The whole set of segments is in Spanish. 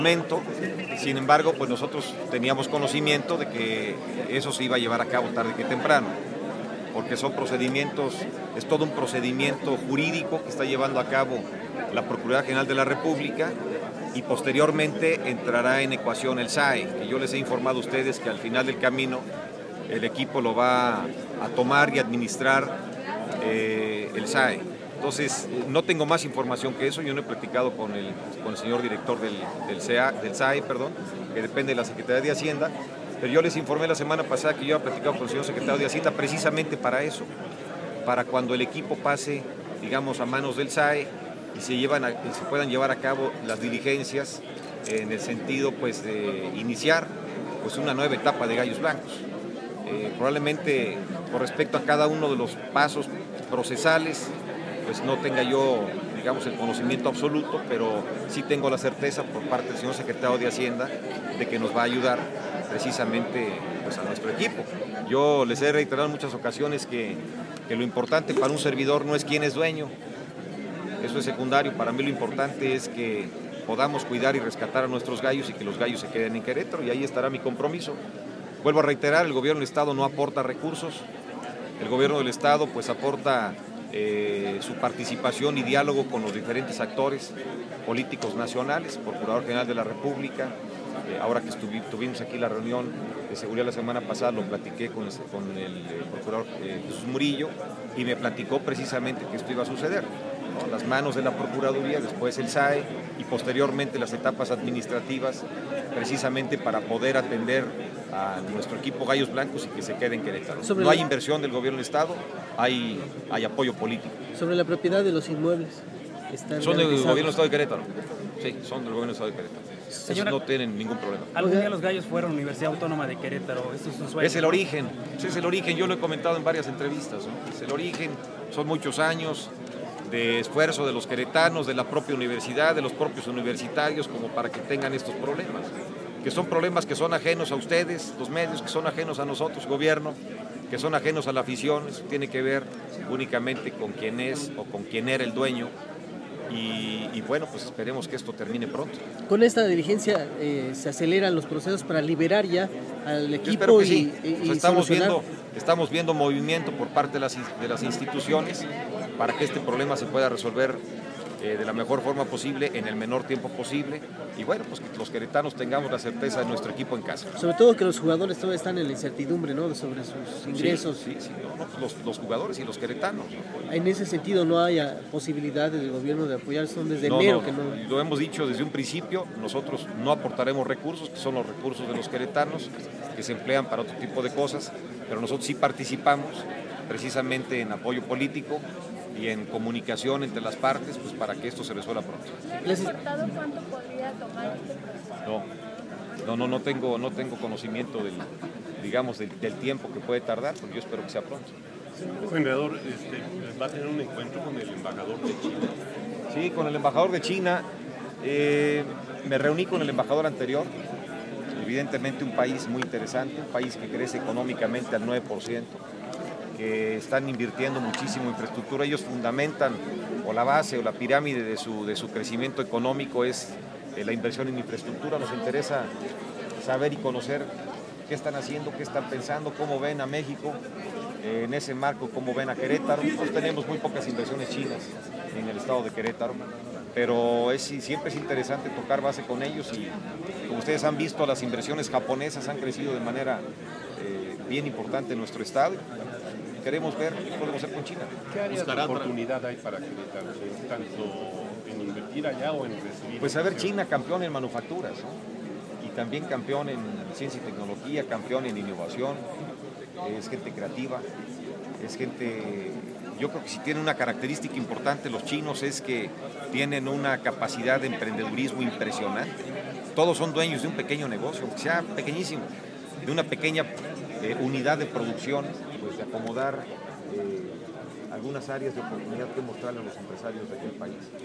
Sin embargo, pues nosotros teníamos conocimiento de que eso se iba a llevar a cabo tarde que temprano, porque son procedimientos, es todo un procedimiento jurídico que está llevando a cabo la Procuraduría General de la República y posteriormente entrará en ecuación el SAE, que yo les he informado a ustedes que al final del camino el equipo lo va a tomar y administrar el SAE. Entonces, no tengo más información que eso. Yo no he platicado con el señor director del SAE, que depende de la Secretaría de Hacienda, pero yo les informé la semana pasada que yo había platicado con el señor secretario de Hacienda precisamente para eso, para cuando el equipo pase, digamos, a manos del SAE y se puedan llevar a cabo las diligencias en el sentido, pues, de iniciar, pues, una nueva etapa de Gallos Blancos. Probablemente, con respecto a cada uno de los pasos procesales, pues no tenga yo, digamos, el conocimiento absoluto, pero sí tengo la certeza por parte del señor secretario de Hacienda de que nos va a ayudar precisamente, pues, a nuestro equipo. Yo les he reiterado en muchas ocasiones que lo importante para un servidor no es quién es dueño, eso es secundario. Para mí lo importante es que podamos cuidar y rescatar a nuestros gallos y que los gallos se queden en Querétaro, y ahí estará mi compromiso. Vuelvo a reiterar, el gobierno del Estado no aporta recursos, el gobierno del Estado pues aporta su participación y diálogo con los diferentes actores políticos nacionales, Procurador General de la República. Ahora que tuvimos aquí la reunión de seguridad la semana pasada, lo platiqué con el procurador Jesús Murillo, y me platicó precisamente que esto iba a suceder, ¿no? Las manos de la Procuraduría, después el SAE y posteriormente las etapas administrativas, precisamente para poder atender a nuestro equipo Gallos Blancos y que se quede en Querétaro. No hay inversión del gobierno del Estado, hay apoyo político. Sobre la propiedad de los inmuebles. Son del gobierno del Estado de Querétaro. Sí, son del gobierno del Estado de Querétaro. Señora, esos no tienen ningún problema. Algún día los gallos fueron a la Universidad Autónoma de Querétaro. Esto es un sueño. Es el origen, yo lo he comentado en varias entrevistas, ¿no? Es el origen, son muchos años de esfuerzo de los queretanos, de la propia universidad, de los propios universitarios, como para que tengan estos problemas, que son problemas que son ajenos a ustedes, los medios, que son ajenos a nosotros, gobierno, que son ajenos a la afición. Eso tiene que ver únicamente con quién es o con quién era el dueño. Y bueno, pues esperemos que esto termine pronto. Con esta diligencia se aceleran los procesos para liberar ya al equipo. Espero que sí. Estamos viendo movimiento por parte de las instituciones para que este problema se pueda resolver de la mejor forma posible, en el menor tiempo posible, y bueno, pues que los queretanos tengamos la certeza de nuestro equipo en casa. Sobre todo que los jugadores todavía están en la incertidumbre, ¿no?, sobre sus ingresos. Sí, pues los jugadores y los queretanos, ¿no? En ese sentido no hay posibilidad del gobierno de apoyar, son desde enero que no... Lo hemos dicho desde un principio, nosotros no aportaremos recursos, que son los recursos de los queretanos, que se emplean para otro tipo de cosas, pero nosotros sí participamos precisamente en apoyo político y en comunicación entre las partes, pues para que esto se resuelva pronto. ¿Cuánto podría tomar este proceso? No tengo conocimiento del tiempo que puede tardar, porque yo espero que sea pronto. Gobernador, ¿va a tener un encuentro con el embajador de China? Sí, con el embajador de China. Me reuní con el embajador anterior. Evidentemente un país muy interesante, un país que crece económicamente al 9%, que están invirtiendo muchísimo en infraestructura. Ellos fundamentan, o la base o la pirámide de su crecimiento económico es la inversión en infraestructura. Nos interesa saber y conocer qué están haciendo, qué están pensando, cómo ven a México, en ese marco, cómo ven a Querétaro. Nosotros tenemos muy pocas inversiones chinas en el estado de Querétaro, pero siempre es interesante tocar base con ellos, y como ustedes han visto, las inversiones japonesas han crecido de manera bien importante en nuestro estado. Queremos ver qué podemos hacer con China. ¿Qué áreas de oportunidad hay para Querétaro, tanto en invertir allá o en recibir? Pues a ver, China campeón en manufacturas, ¿no? Y también campeón en ciencia y tecnología, campeón en innovación, es gente creativa, es gente... Yo creo que si tienen una característica importante los chinos es que tienen una capacidad de emprendedurismo impresionante. Todos son dueños de un pequeño negocio, aunque sea pequeñísimo, de una pequeña unidad de producción, pues de acomodar algunas áreas de oportunidad que mostrarle a los empresarios de aquel país.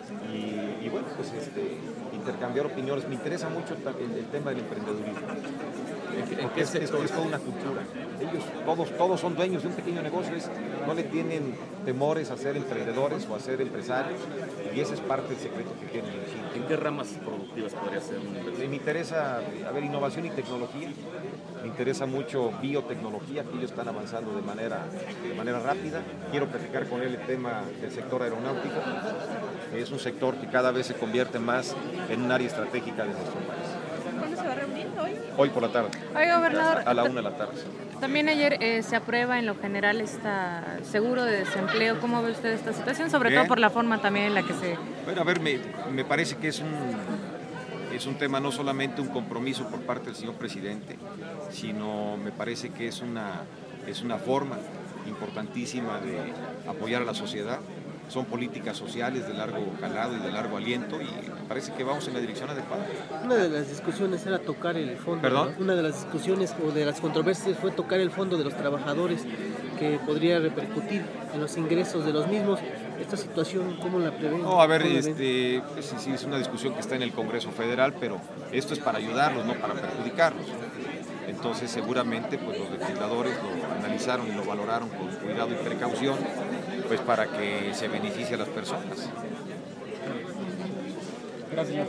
y bueno, pues intercambiar opiniones. Me interesa mucho el tema del emprendedurismo. Es toda una cultura. Ellos todos son dueños de un pequeño negocio, no le tienen temores a ser emprendedores o a ser empresarios, y ese es parte del secreto que tienen en China. ¿En qué ramas productivas podría ser una inversión? Me interesa, innovación y tecnología. Me interesa mucho biotecnología, que ellos están avanzando de manera rápida. Quiero platicar con él el tema del sector aeronáutico. Es un sector que cada vez se convierte más en un área estratégica de nuestro país. ¿Cuándo se va a reunir? Hoy por la tarde. Oiga, gobernador. A la 1 de la tarde. También ayer se aprueba en lo general seguro de desempleo. ¿Cómo ve usted esta situación? Sobre todo por la forma también en la que se... Bueno, a ver, me parece que es un tema no solamente un compromiso por parte del señor presidente, sino me parece que es una forma importantísima de apoyar a la sociedad. Son políticas sociales de largo calado y de largo aliento, y me parece que vamos en la dirección adecuada. Una de las discusiones era tocar el fondo. ¿Perdón? ¿No? Una de las discusiones o de las controversias fue tocar el fondo de los trabajadores, que podría repercutir en los ingresos de los mismos. Esta situación, ¿cómo la prevén? No, a ver, pues, sí, es una discusión que está en el Congreso Federal, pero esto es para ayudarlos, no para perjudicarlos. Entonces, seguramente, pues los legisladores lo analizaron y lo valoraron con cuidado y precaución, pues para que se beneficie a las personas. Gracias.